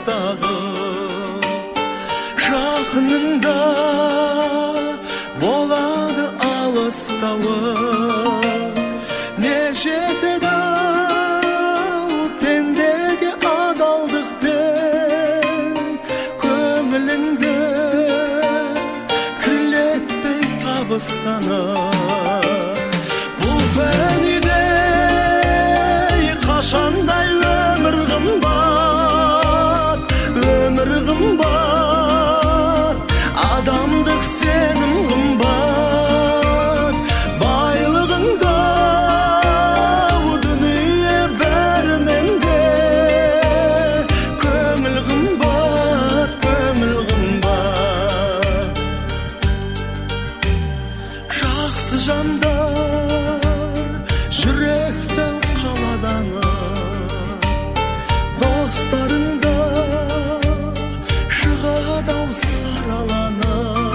алыстағы жақыныңда болады алыстауы не жетеді пендеге адалдықпен көңіліңді кірлетпей табысқаны бұл пәниде қашандай өмір қымбат адамдық сенім қымбат байлығыңда дүние бәрінен де көңіл қымбат жақсы жандар жүректі қаладаны достарыңда шығады-ау сараланы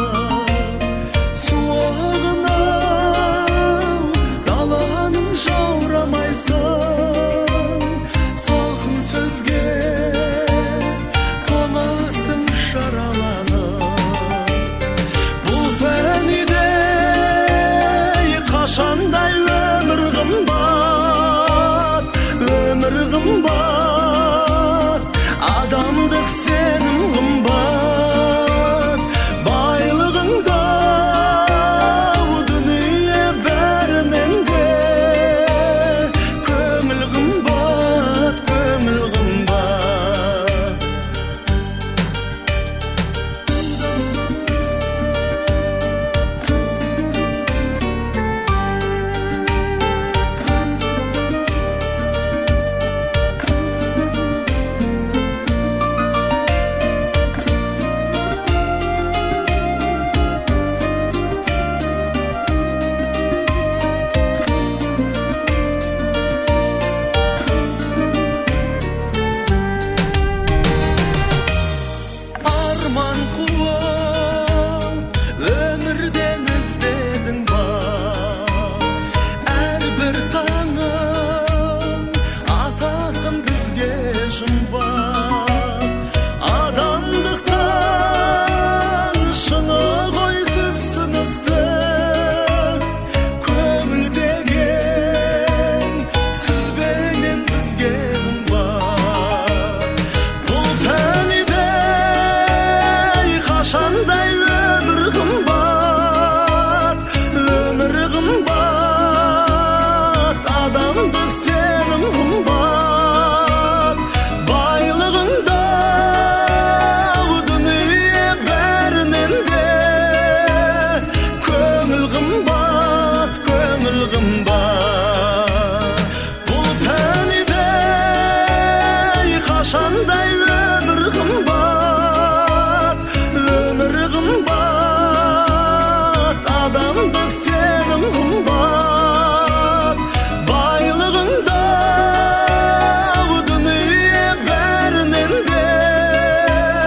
суығына-ау даланың жаурамайсың салқын сөзге тоңасың жараланып бұл пәниде қашандай өмір қымбат адамдық сенім қымбат байлығыңда дүние бәрінен де көңіл қымбат арман қуып өмірден іздедің ба әрбір таңың ататын бізге жұмбақ адамдықтан шыны ғой түсіністік көңіл деген сізбенен бізге қымбат бұл пәниде қашандай өмір қымбат адамдық сенім қымбат байлығыңда дүние бәрінен де көңіл қымбат бұл пәниде қашандай өмір қымбат адамдық сенім қымбат байлығыңда дүние бәрінен де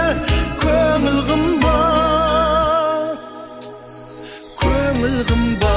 көңіл қымбат